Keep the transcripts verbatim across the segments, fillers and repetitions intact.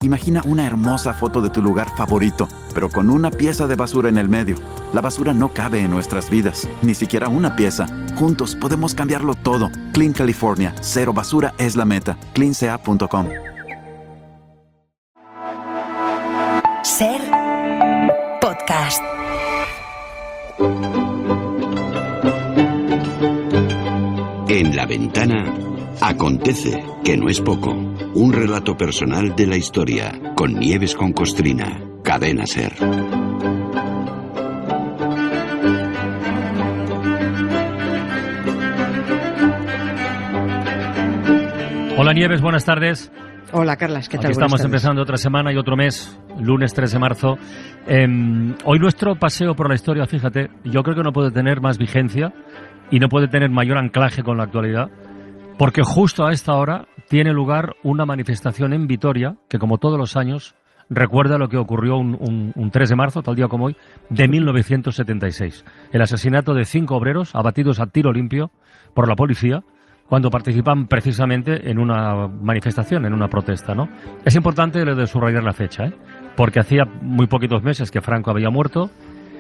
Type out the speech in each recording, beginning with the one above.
Imagina una hermosa foto de tu lugar favorito, pero con una pieza de basura en el medio. La basura no cabe en nuestras vidas, ni siquiera una pieza. Juntos podemos cambiarlo todo. Clean California, cero basura es la meta. clean c a punto com. Ser podcast. En La Ventana acontece, que no es poco. Un relato personal de la historia, con Nieves con Costrina. Cadena Ser. Hola Nieves, buenas tardes. Hola Carlas, ¿qué tal? Aquí estamos empezando otra semana y otro mes, lunes tres de marzo. Eh, hoy nuestro paseo por la historia, fíjate, yo creo que no puede tener más vigencia y no puede tener mayor anclaje con la actualidad, porque justo a esta hora tiene lugar una manifestación en Vitoria que, como todos los años, recuerda lo que ocurrió un, un, un tres de marzo, tal día como hoy, de mil novecientos setenta y seis. El asesinato de cinco obreros abatidos a tiro limpio por la policía cuando participan precisamente en una manifestación, en una protesta, ¿no? Es importante lo de subrayar la fecha, ¿eh? Porque hacía muy poquitos meses que Franco había muerto,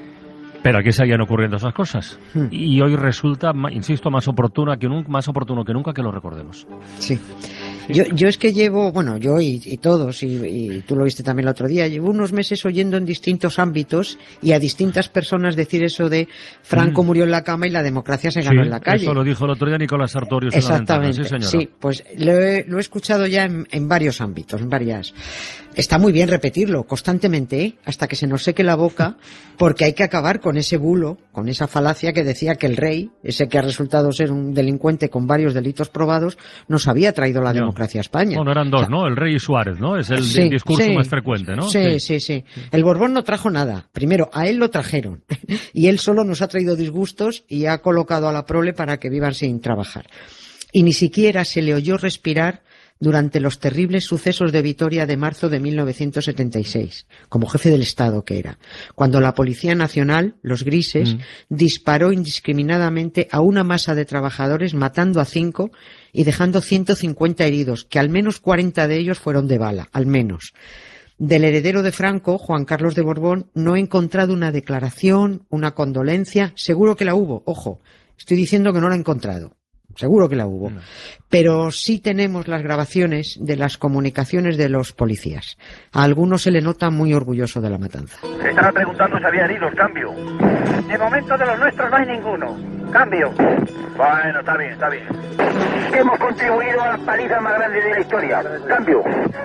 pero aquí seguían ocurriendo esas cosas. Hmm. Y hoy resulta, insisto, más oportuna que nunca, más oportuno que nunca que lo recordemos. Sí. Yo, yo es que llevo, bueno, yo y, y todos, y, y tú lo viste también el otro día, llevo unos meses oyendo en distintos ámbitos y a distintas personas decir eso de Franco mm. murió en la cama y la democracia se ganó sí, en la calle. Eso lo dijo el otro día Nicolás Sartorius. Exactamente, sí, señora. Sí, pues lo he, lo he escuchado ya en, en varios ámbitos, en varias. Está muy bien repetirlo constantemente, ¿eh? Hasta que se nos seque la boca, porque hay que acabar con ese bulo, con esa falacia que decía que el rey, ese que ha resultado ser un delincuente con varios delitos probados, nos había traído la no. democracia a España. Bueno, eran dos, o sea, ¿no? El rey y Suárez, ¿no? Es el sí, discurso sí, más frecuente, ¿no? Sí, sí, sí, sí. El Borbón no trajo nada. Primero, a él lo trajeron. Y él solo nos ha traído disgustos y ha colocado a la prole para que vivan sin trabajar. Y ni siquiera se le oyó respirar durante los terribles sucesos de Vitoria de marzo de mil novecientos setenta y seis, como jefe del Estado que era, cuando la Policía Nacional, los grises, mm. disparó indiscriminadamente a una masa de trabajadores, matando a cinco y dejando ciento cincuenta heridos, que al menos cuarenta de ellos fueron de bala, al menos. Del heredero de Franco, Juan Carlos de Borbón, no he encontrado una declaración, una condolencia, seguro que la hubo, ojo, estoy diciendo que no la he encontrado. Seguro que la hubo. No. Pero sí tenemos las grabaciones de las comunicaciones de los policías. A algunos se le nota muy orgulloso de la matanza. Se estaba preguntando si había heridos. Cambio. De momento de los nuestros no hay ninguno. Cambio. Bueno, está bien, está bien. Hemos contribuido a la paliza más grande de la historia. Cambio.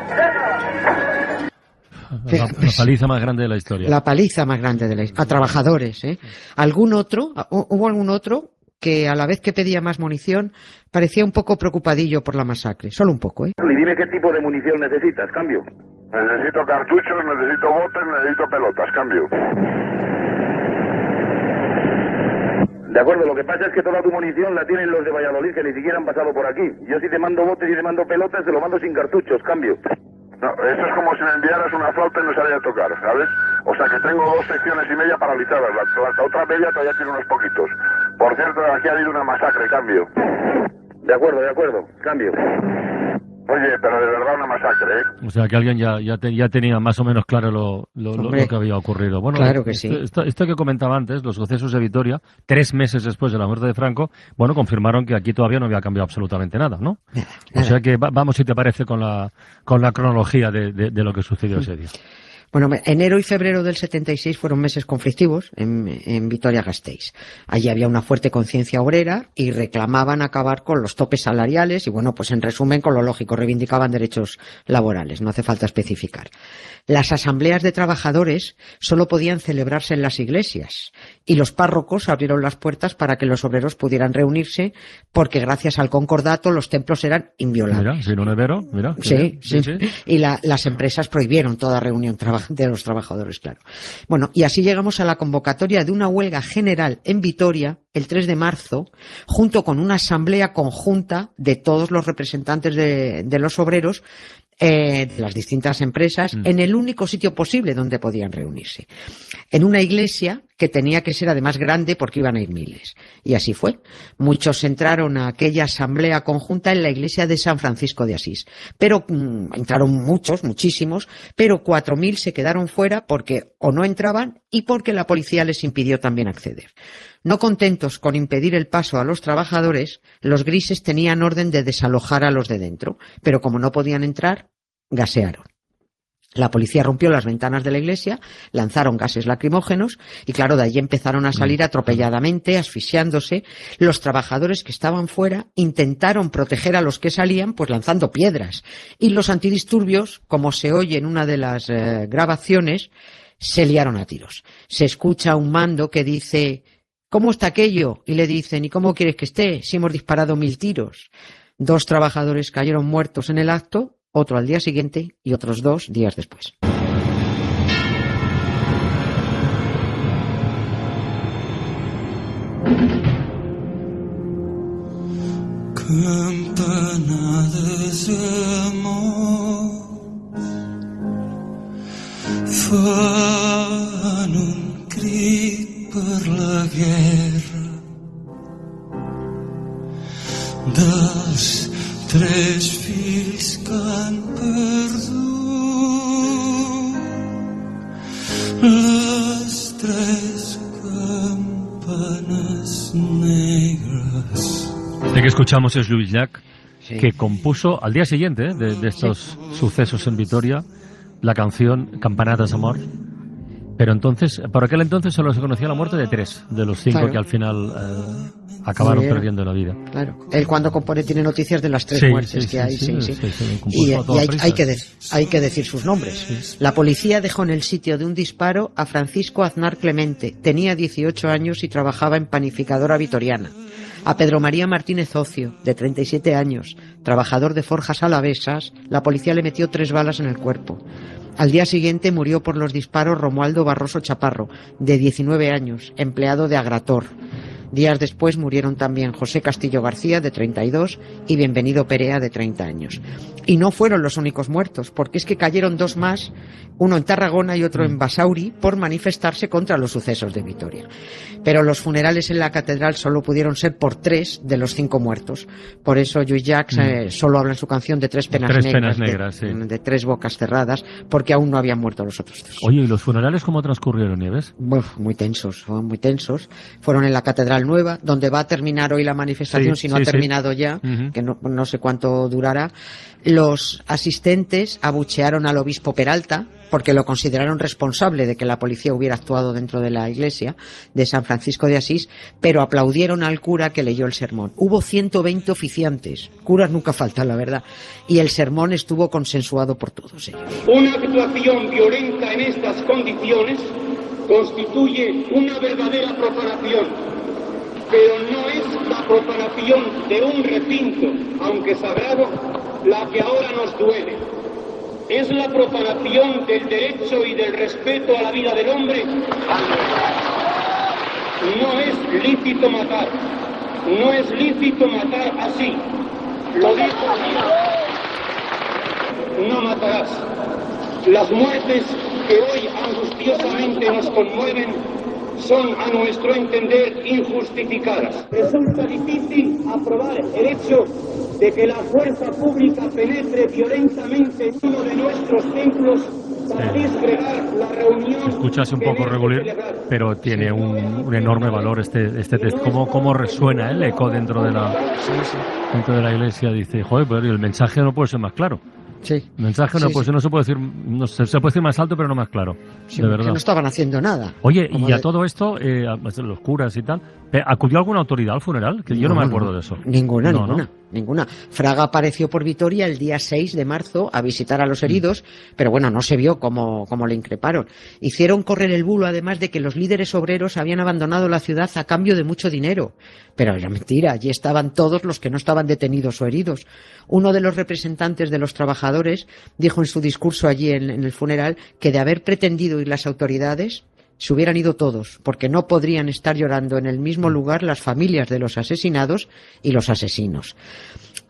La, la paliza más grande de la historia. La paliza más grande de la historia. A trabajadores, ¿eh? ¿Algún otro? ¿Hubo algún otro que a la vez que pedía más munición parecía un poco preocupadillo por la masacre? Solo un poco, ¿eh? Y dime qué tipo de munición necesitas, cambio. Necesito cartuchos, necesito botes, necesito pelotas, cambio. De acuerdo, lo que pasa es que toda tu munición la tienen los de Valladolid, que ni siquiera han pasado por aquí. Yo si te mando botes y te mando pelotas, te lo mando sin cartuchos, cambio. No, eso es como si me enviaras una flauta y no sabía tocar, ¿sabes? O sea que tengo dos secciones y media paralizadas, la, la, la otra media todavía tiene unos poquitos. Por cierto, aquí ha habido una masacre, cambio. De acuerdo, de acuerdo, cambio. Oye, pero de verdad una masacre, ¿eh? O sea que alguien ya ya, te, ya tenía más o menos claro lo, lo, lo, lo que había ocurrido. Bueno, claro que esto, sí. Esto, esto que comentaba antes, los sucesos de Vitoria, tres meses después de la muerte de Franco, bueno, confirmaron que aquí todavía no había cambiado absolutamente nada, ¿no? Nada, nada. O sea que va, vamos, si te parece, con la con la cronología de, de, de lo que sucedió ese día. Bueno, enero y febrero del setenta y seis fueron meses conflictivos en, en Vitoria-Gasteiz. Allí había una fuerte conciencia obrera y reclamaban acabar con los topes salariales y, bueno, pues en resumen, con lo lógico, reivindicaban derechos laborales, no hace falta especificar. Las asambleas de trabajadores solo podían celebrarse en las iglesias y los párrocos abrieron las puertas para que los obreros pudieran reunirse porque gracias al concordato los templos eran inviolables. Mira, sin un heredero, mira. Sí, sí, sí. Y la, las empresas prohibieron toda reunión de los trabajadores, claro. Bueno, y así llegamos a la convocatoria de una huelga general en Vitoria el tres de marzo, junto con una asamblea conjunta de todos los representantes de, de los obreros, eh, de las distintas empresas, mm. en el único sitio posible donde podían reunirse. En una iglesia que tenía que ser además grande porque iban a ir miles. Y así fue. Muchos entraron a aquella asamblea conjunta en la iglesia de San Francisco de Asís. Pero mmm, entraron muchos, muchísimos, pero cuatro mil se quedaron fuera porque o no entraban y porque la policía les impidió también acceder. No contentos con impedir el paso a los trabajadores, los grises tenían orden de desalojar a los de dentro, pero como no podían entrar, gasearon. La policía rompió las ventanas de la iglesia, lanzaron gases lacrimógenos y, claro, de allí empezaron a salir atropelladamente, asfixiándose. Los trabajadores que estaban fuera intentaron proteger a los que salían, pues lanzando piedras. Y los antidisturbios, como se oye en una de las eh, grabaciones, se liaron a tiros. Se escucha un mando que dice: ¿cómo está aquello? Y le dicen: ¿y cómo quieres que esté si hemos disparado mil tiros? Dos trabajadores cayeron muertos en el acto, otro al día siguiente y otros dos días después. Campanades d'amor fan un crit per la guerra dels tres fills que han perdut les tres campanes negres. Este que escuchamos es Lluís Llach, Sí. que compuso al día siguiente ¿eh? de, de estos sí. sucesos en Vitoria la canción Campanadas d'amor. Pero entonces, por aquel entonces solo se conocía la muerte de tres, de los cinco Claro. que al final eh, acabaron Murieron. perdiendo la vida. Claro. Él cuando compone tiene noticias de las tres Sí, muertes sí, que sí, hay. sí, Sí, sí. sí, sí, lo compuso Y, a toda y hay, prisa. hay que de- hay que decir sus nombres. Sí. La policía dejó en el sitio de un disparo a Francisco Aznar Clemente. Tenía dieciocho años y trabajaba en panificadora vitoriana. A Pedro María Martínez Ocio, de treinta y siete años, trabajador de forjas alavesas, la policía le metió tres balas en el cuerpo. Al día siguiente murió por los disparos Romualdo Barroso Chaparro, de diecinueve años, empleado de Agrator. Días después murieron también José Castillo García, de treinta y dos, y Bienvenido Perea, de treinta años. Y no fueron los únicos muertos, porque es que cayeron dos más, uno en Tarragona y otro en Basauri, por manifestarse contra los sucesos de Vitoria. Pero los funerales en la catedral solo pudieron ser por tres de los cinco muertos. Por eso Lluís Llach eh, solo habla en su canción de tres penas Tres negras, penas negras, de, sí. de tres bocas cerradas, porque aún no habían muerto los otros dos. Oye, ¿y los funerales cómo transcurrieron, Nieves? Uf, muy tensos, fueron muy tensos. Fueron en la Catedral Nueva, donde va a terminar hoy la manifestación, Sí, si no sí, ha sí. terminado ya, Ujú. que no, no sé cuánto durará. Los asistentes abuchearon al obispo Peralta, porque lo consideraron responsable de que la policía hubiera actuado dentro de la iglesia de San Francisco de Asís, pero aplaudieron al cura que leyó el sermón. Hubo ciento veinte oficiantes, curas nunca faltan, la verdad, y el sermón estuvo consensuado por todos ellos. Una actuación violenta en estas condiciones constituye una verdadera profanación, pero no es la profanación de un recinto, aunque sagrado, la que ahora nos duele. Es la profanación del derecho y del respeto a la vida del hombre. No es lícito matar, no es lícito matar así. Lo dijo Dios. No matarás. Las muertes que hoy angustiosamente nos conmueven son, a nuestro entender, injustificadas. Resulta difícil aprobar el hecho de que la fuerza pública penetre violentamente en uno de nuestros templos para Sí. disgregar la reunión. Escuchas un que poco debe regular, celebrar. pero tiene un, un enorme valor este este test. ¿Cómo, cómo resuena el eco dentro de la dentro de la iglesia? Dice, joder, pero el mensaje no puede ser más claro. Sí. El mensaje no, Sí, puede sí. ser- no se puede decir, no se, se puede decir más alto, pero no más claro. Sí, de que verdad. no estaban haciendo nada. Oye, Como y a de- todo esto, eh, a- los curas y tal, eh, ¿acudió alguna autoridad al funeral? Que yo no, me acuerdo de eso. Ninguna, No, ninguna, ¿no? ninguna. Fraga apareció por Vitoria el día seis de marzo a visitar a los heridos, pero bueno, no se vio cómo, cómo le increparon. Hicieron correr el bulo, además, de que los líderes obreros habían abandonado la ciudad a cambio de mucho dinero. Pero era mentira, allí estaban todos los que no estaban detenidos o heridos. Uno de los representantes de los trabajadores dijo en su discurso allí en, en el funeral que de haber pretendido ir las autoridades, se hubieran ido todos, porque no podrían estar llorando en el mismo lugar las familias de los asesinados y los asesinos.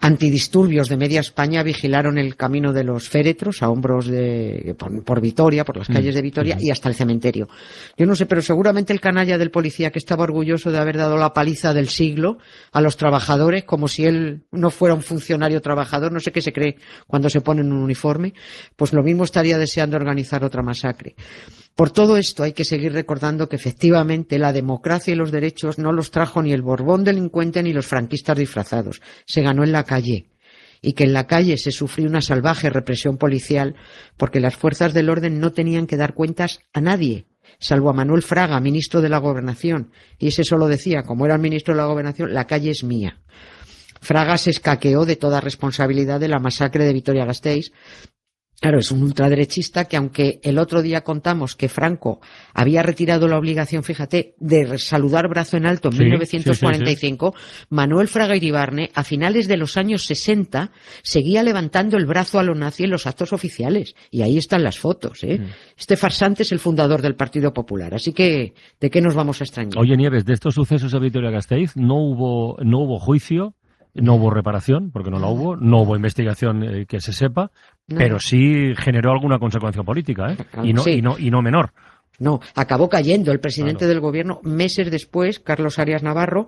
antidisturbios de media España vigilaron el camino de los féretros a hombros de por, por Vitoria, por las calles de Vitoria y hasta el cementerio. Yo no sé, pero seguramente el canalla del policía que estaba orgulloso de haber dado la paliza del siglo a los trabajadores, como si él no fuera un funcionario trabajador, no sé qué se cree cuando se pone en un uniforme, pues lo mismo estaría deseando organizar otra masacre. Por todo esto hay que seguir recordando que efectivamente la democracia y los derechos no los trajo ni el Borbón delincuente ni los franquistas disfrazados. Se ganó en la calle. Y que en la calle se sufrió una salvaje represión policial porque las fuerzas del orden no tenían que dar cuentas a nadie, salvo a Manuel Fraga, ministro de la Gobernación. Y ese solo decía, como era el ministro de la Gobernación, la calle es mía. Fraga se escaqueó de toda responsabilidad de la masacre de Vitoria-Gasteiz. Claro, es un ultraderechista que, aunque el otro día contamos que Franco había retirado la obligación, fíjate, de saludar brazo en alto en sí, mil novecientos cuarenta y cinco, sí, sí, sí. Manuel Fraga Iribarne, a finales de los años sesenta, seguía levantando el brazo a lo nazi en los actos oficiales. Y ahí están las fotos, ¿eh? Mm. Este farsante es el fundador del Partido Popular. Así que, ¿de qué nos vamos a extrañar? Oye, Nieves, de estos sucesos de Vitoria-Gasteiz no hubo, no hubo juicio. No hubo reparación, porque no la hubo, no hubo investigación eh, que se sepa, no. Pero sí generó alguna consecuencia política, ¿eh? Y no, sí. y no, y no menor. No, acabó cayendo el presidente claro. del gobierno meses después, Carlos Arias Navarro,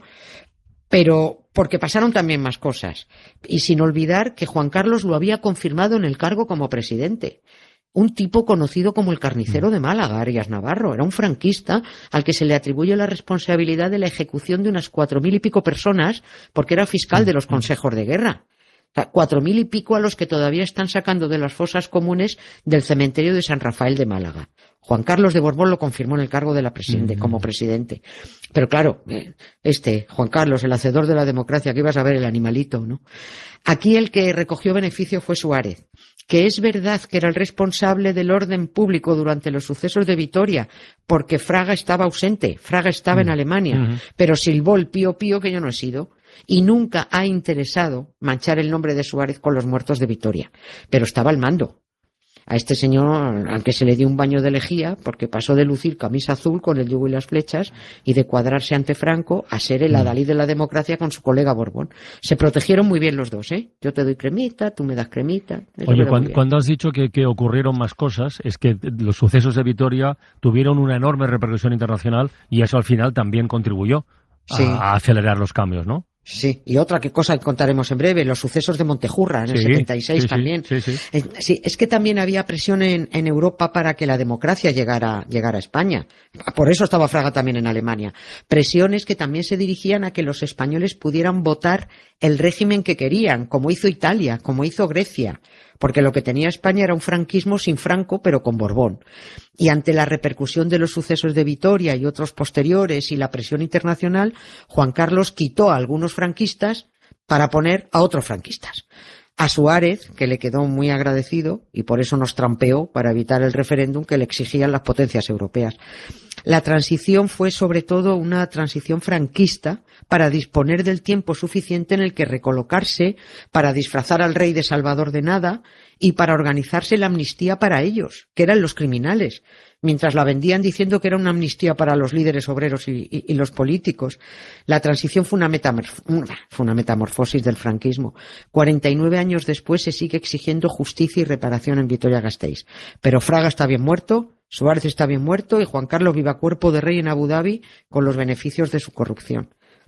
pero porque pasaron también más cosas. Y sin olvidar que Juan Carlos lo había confirmado en el cargo como presidente. Un tipo conocido como el carnicero de Málaga, Arias Navarro. Era un franquista al que se le atribuye la responsabilidad de la ejecución de unas cuatro mil y pico personas porque era fiscal de los consejos de guerra. O sea, cuatro mil y pico a los que todavía están sacando de las fosas comunes del cementerio de San Rafael de Málaga. Juan Carlos de Borbón lo confirmó en el cargo de la presidente, como presidente. Pero claro, este, Juan Carlos, el hacedor de la democracia, que ibas a ver el animalito, ¿no? Aquí el que recogió beneficio fue Suárez, que es verdad que era el responsable del orden público durante los sucesos de Vitoria, porque Fraga estaba ausente, Fraga estaba en Alemania, uh-huh. pero silbó el pío pío que yo no he sido, y nunca ha interesado manchar el nombre de Suárez con los muertos de Vitoria, pero estaba al mando. A este señor, al que se le dio un baño de lejía, porque pasó de lucir camisa azul con el yugo y las flechas y de cuadrarse ante Franco a ser el adalid de la democracia con su colega Borbón. Se protegieron muy bien los dos, ¿eh? Yo te doy cremita, tú me das cremita. Oye, cuando, cuando has dicho que, que ocurrieron más cosas, es que los sucesos de Vitoria tuvieron una enorme repercusión internacional y eso al final también contribuyó a, sí. a acelerar los cambios, ¿no? Sí, y otra que cosa que contaremos en breve, los sucesos de Montejurra en sí, el setenta y seis sí, también. Sí, sí, sí. Eh, sí, es que también había presión en, en Europa para que la democracia llegara, llegara a España. Por eso estaba Fraga también en Alemania. Presiones que también se dirigían a que los españoles pudieran votar el régimen que querían, como hizo Italia, como hizo Grecia. Porque lo que tenía España era un franquismo sin Franco, pero con Borbón. Y ante la repercusión de los sucesos de Vitoria y otros posteriores y la presión internacional, Juan Carlos quitó a algunos franquistas para poner a otros franquistas. A Suárez, que le quedó muy agradecido, y por eso nos trampeó para evitar el referéndum que le exigían las potencias europeas. La transición fue sobre todo una transición franquista para disponer del tiempo suficiente en el que recolocarse, para disfrazar al rey de salvador de nada y para organizarse la amnistía para ellos, que eran los criminales, mientras la vendían diciendo que era una amnistía para los líderes obreros y, y, y los políticos. La transición fue una, metamorf- fue una metamorfosis del franquismo. cuarenta y nueve años después se sigue exigiendo justicia y reparación en Vitoria-Gasteiz. Pero Fraga está bien muerto, Suárez está bien muerto y Juan Carlos vive a cuerpo de rey en Abu Dhabi con los beneficios de su corrupción.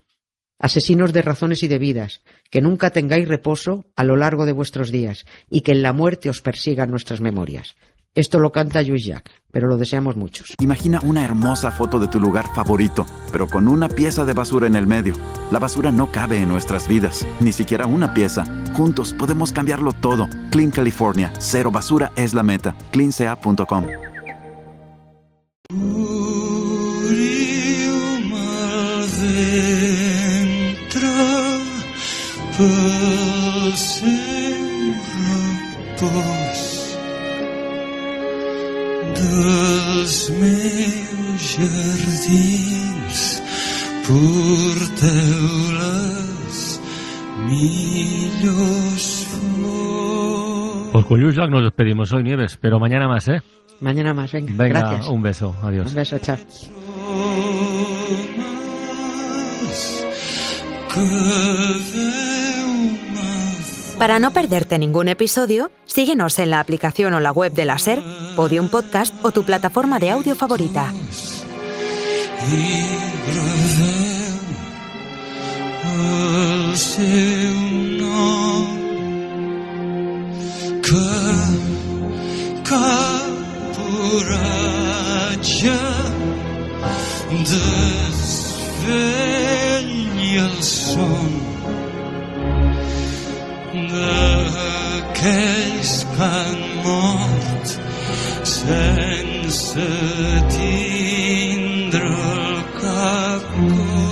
Asesinos de razones y de vidas, que nunca tengáis reposo a lo largo de vuestros días y que en la muerte os persigan nuestras memorias. Esto lo canta Lluís Llach, pero lo deseamos muchos. Imagina una hermosa foto de tu lugar favorito, pero con una pieza de basura en el medio. La basura no cabe en nuestras vidas, ni siquiera una pieza. Juntos podemos cambiarlo todo. Clean California, cero basura es la meta. clean c a punto com. Dels meus jardins porteu les millors flors. Pues con Lluís Llach nos despedimos hoy, Nieves, pero mañana más, ¿eh? Mañana más, venga. Venga, gracias. Un beso, adiós. Un beso, chao. Que veu-me Para no perderte ningún episodio, síguenos en la aplicación o la web de la SER, Podium Podcast o tu plataforma de audio favorita. El seu nom que cap oratge desvell el son d'aquells que han mort sense tindre el cap cor.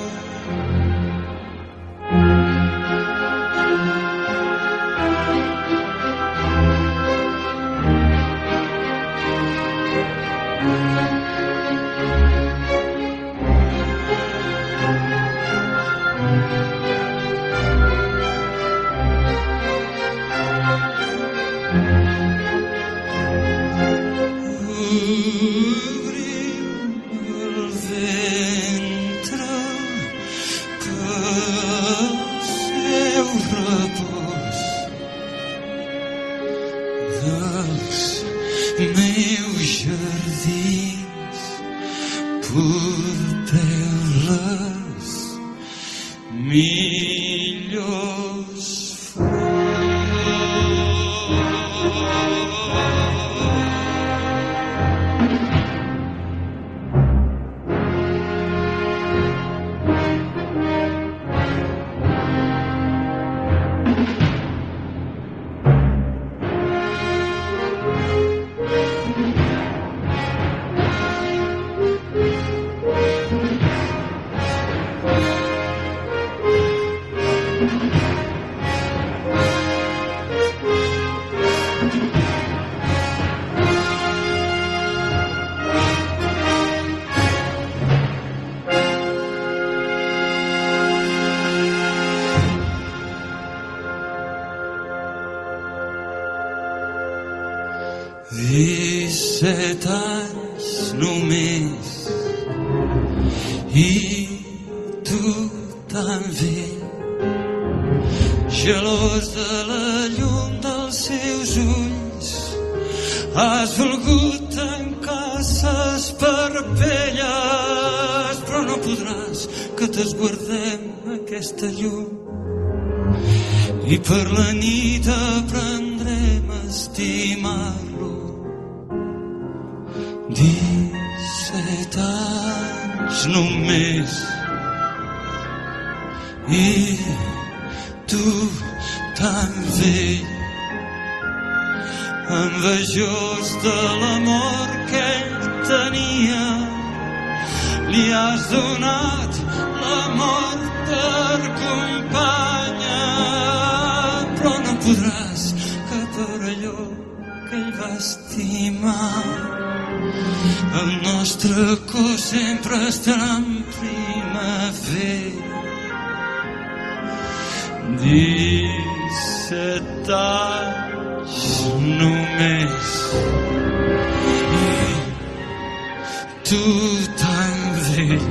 disset anys només i tu tan vell, gelós de la llum dels seus ulls, has volgut tancar ses parpelles, però no podràs, que t'esguardem aquesta llum i per la nit aprendrem a estimar-lo. Disset anys només i tu tan vell, envejós de l'amor que ell tenia, li has donat la mort per companya, però no podràs que per allò que ell va estimar el nostre cos sempre estarà en primavera. Disset anys només i tu tan vell,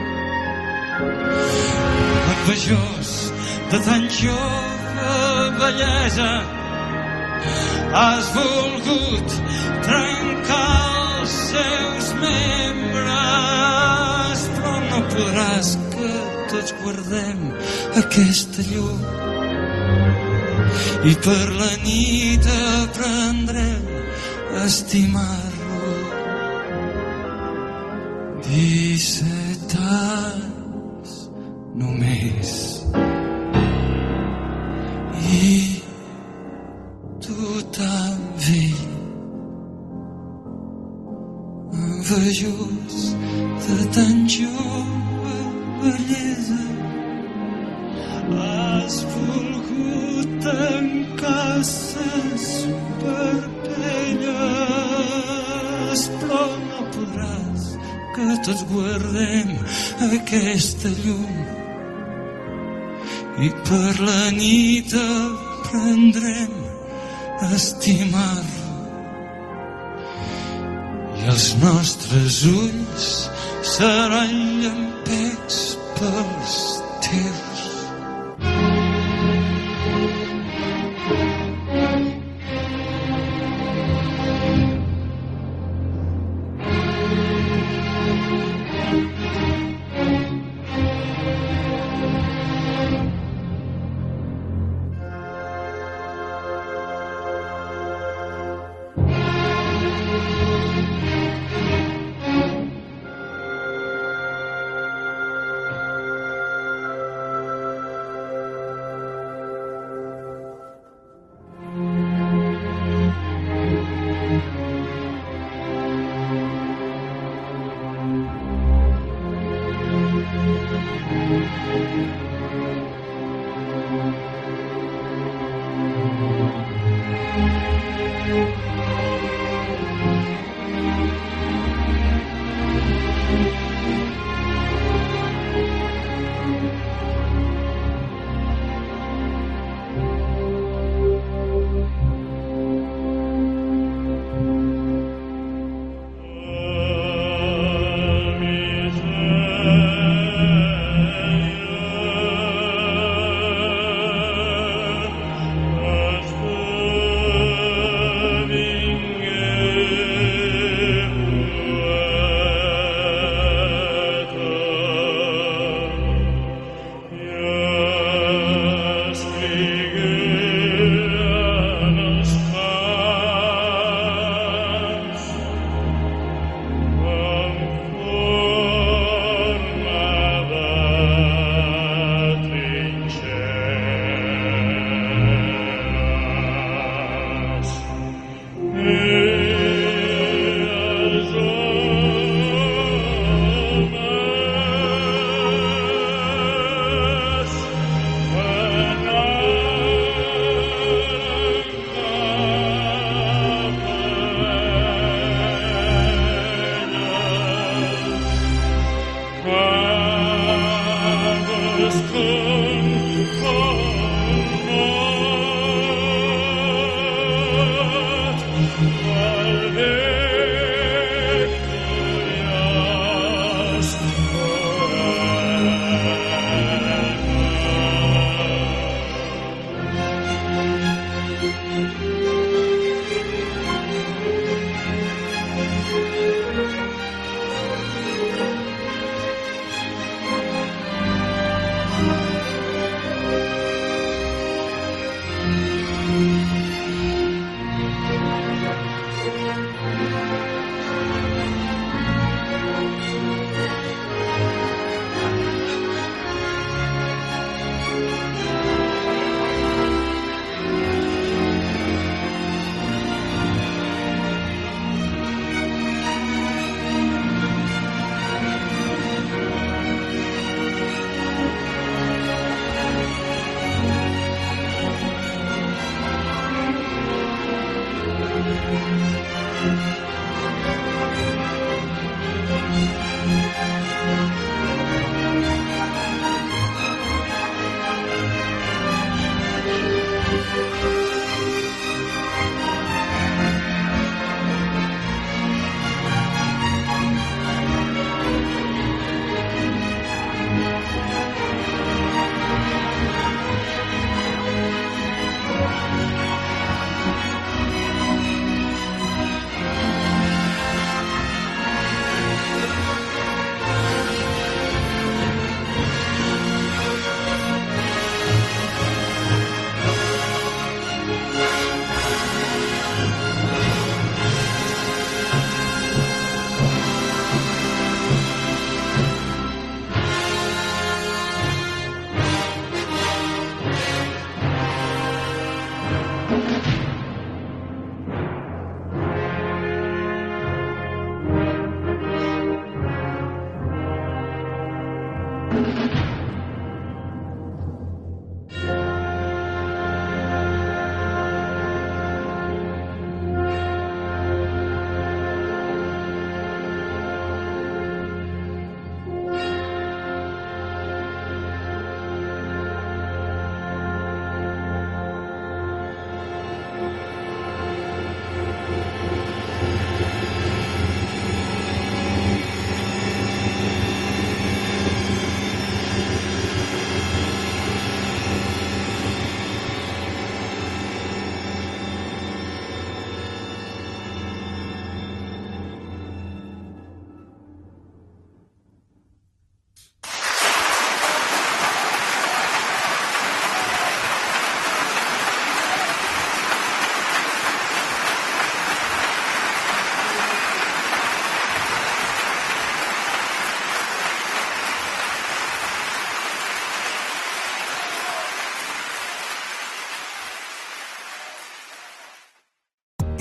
envejós de tan jove bellesa, has volgut trencar els seus membres, però no podràs, que tots guardem aquesta llum i per la nit aprendrem a estimar-lo. Disset anys només i tu tan vell, envejós de tan jove bellesa, has volgut tancar ses parpelles, però no podràs, que tots guardem aquesta llum i per la nit aprendrem a estimar-lo i els nostres ulls seran llampecs pels teus.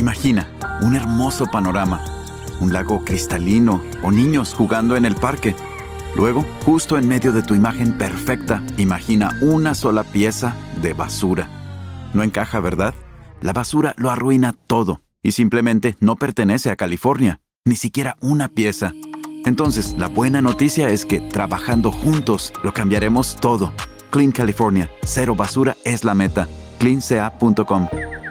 Imagina un hermoso panorama, un lago cristalino o niños jugando en el parque. Luego, justo en medio de tu imagen perfecta, imagina una sola pieza de basura. No encaja, ¿verdad? La basura lo arruina todo y simplemente no pertenece a California, ni siquiera una pieza. Entonces, la buena noticia es que trabajando juntos lo cambiaremos todo. Clean California, cero basura es la meta. clean c a punto com